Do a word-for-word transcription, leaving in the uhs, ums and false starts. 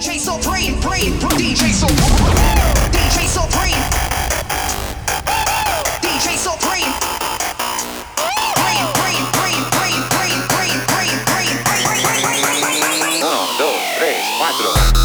J Supreme, Supreme, D J Supreme, D J Supreme, D J Supreme, Green, green, green, green, green, green, green, green, green, green, green, green, green, green. Uno, dos, tres, cuatro.